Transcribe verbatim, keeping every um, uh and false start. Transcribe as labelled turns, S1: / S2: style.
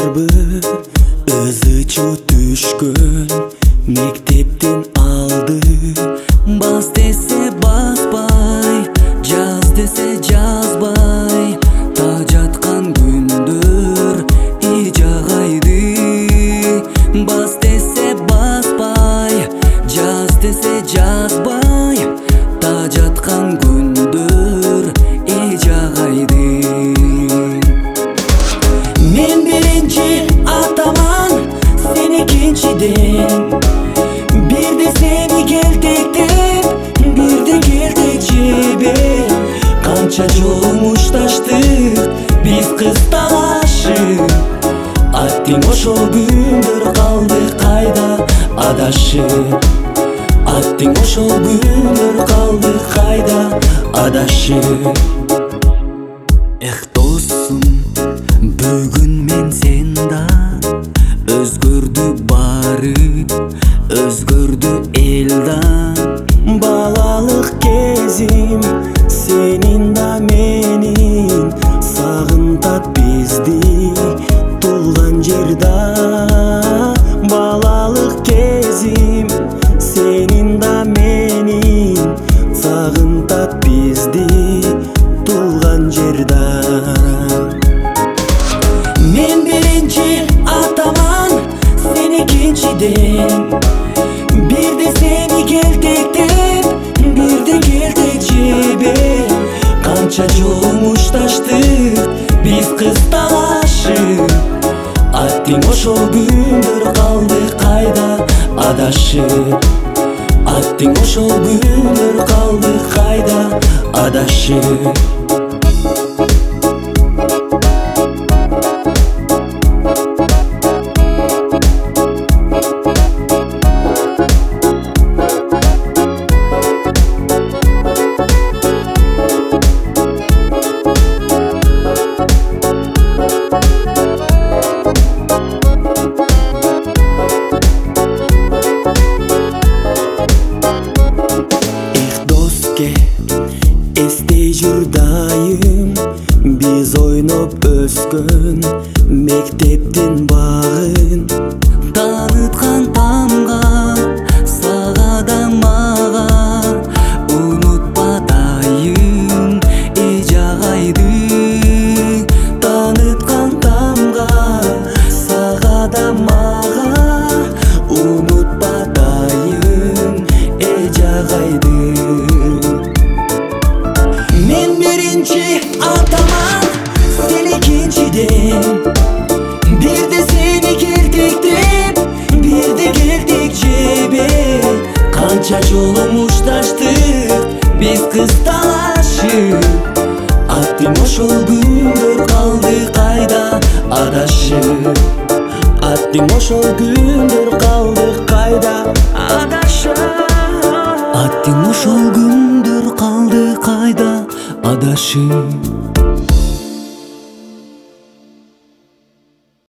S1: Baribir ızı-chu tushgun mektepten aldı. Bas dese basbay, jaz dese jazbay, tajatkan gündür ijagaydı. Bas dese basbay, jaz dese jazbay, tajatkan gündür ijagaydı. Men birinci ataman, sen ikinciden. Bir de seni keltektep, bir de keltek jebe. Kança jol muştaştık biz kız talaşıp. Attың ошол күндөр калды кайда адашып. Attың ошол күндөр калды кайда адашып. Эх досум, бүгүн мен сендан өзгөрдү баары, өзгөрдү элдан. Балалык кезим сенин да менин, сагынтат бизди тулган жерда. Балалык кезим сенин да менин, сагынтат бизди тулган жерда. Мен биринчи атаман, sen ikinciden. Bir de seni keltektep, bir de keltek jebe. Kança jol muştaştık biz kız talaşıp. Attың ошол күндөр калды кайда адашып. Attың ошол күндөр калды кайда адашып. Эстей жүр дайым биз ойноп өскөн мектептин багын. Таныткан тамга сага да мага, унутпа дайым ижагайды. Таныткан тамга сага да мага, унутпа дайым ижагайды. Men birinci ataman, sen ikinciden. Bir de seni keltektep, bir de keltek jebe. Kança jol muştaştık biz kız talaşıp. Attың ошол күндөр калды кайда адашып. Attың ошол күндөр калды кайда адашып. Attың ошол күндөр калды кайда адашып.